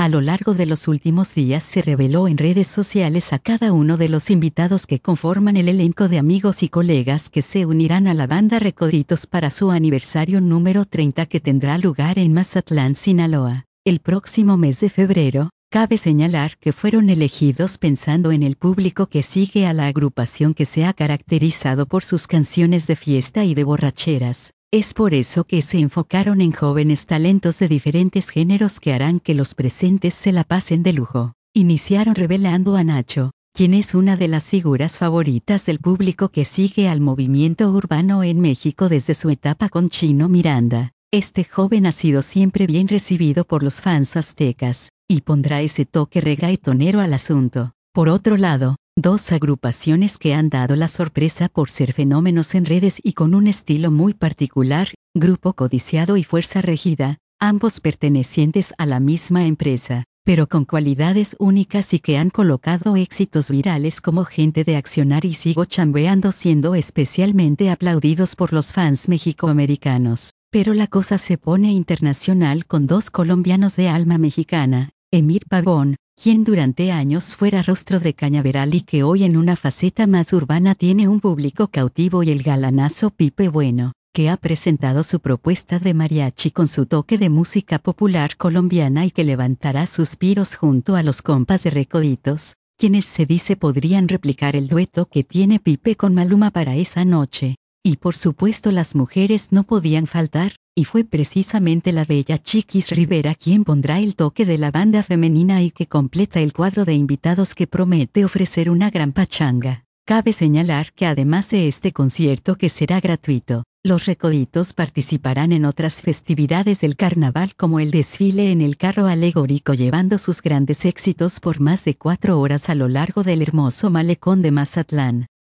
A lo largo de los últimos días se reveló en redes sociales a cada uno de los invitados que conforman el elenco de amigos y colegas que se unirán a la banda Recoditos para su aniversario número 30 que tendrá lugar en Mazatlán, Sinaloa, el próximo mes de febrero. Cabe señalar que fueron elegidos pensando en el público que sigue a la agrupación, que se ha caracterizado por sus canciones de fiesta y de borracheras. Es por eso que se enfocaron en jóvenes talentos de diferentes géneros que harán que los presentes se la pasen de lujo. Iniciaron revelando a Nacho, quien es una de las figuras favoritas del público que sigue al movimiento urbano en México desde su etapa con Chino Miranda. Este joven ha sido siempre bien recibido por los fans aztecas, y pondrá ese toque reggaetonero al asunto. Por otro lado, dos agrupaciones que han dado la sorpresa por ser fenómenos en redes y con un estilo muy particular, Grupo Codiciado y Fuerza Regida, ambos pertenecientes a la misma empresa, pero con cualidades únicas y que han colocado éxitos virales como Gente de Accionar y Sigo Chambeando, siendo especialmente aplaudidos por los fans mexicoamericanos. Pero la cosa se pone internacional con dos colombianos de alma mexicana, Emir Pavón, quien durante años fuera rostro de Cañaveral y que hoy en una faceta más urbana tiene un público cautivo, y el galanazo Pipe Bueno, que ha presentado su propuesta de mariachi con su toque de música popular colombiana y que levantará suspiros junto a los compas de Recoditos, quienes se dice podrían replicar el dueto que tiene Pipe con Maluma para esa noche. Y por supuesto las mujeres no podían faltar, y fue precisamente la bella Chiquis Rivera quien pondrá el toque de la banda femenina y que completa el cuadro de invitados que promete ofrecer una gran pachanga. Cabe señalar que además de este concierto, que será gratuito, los Recoditos participarán en otras festividades del carnaval, como el desfile en el carro alegórico, llevando sus grandes éxitos por más de 4 horas a lo largo del hermoso malecón de Mazatlán.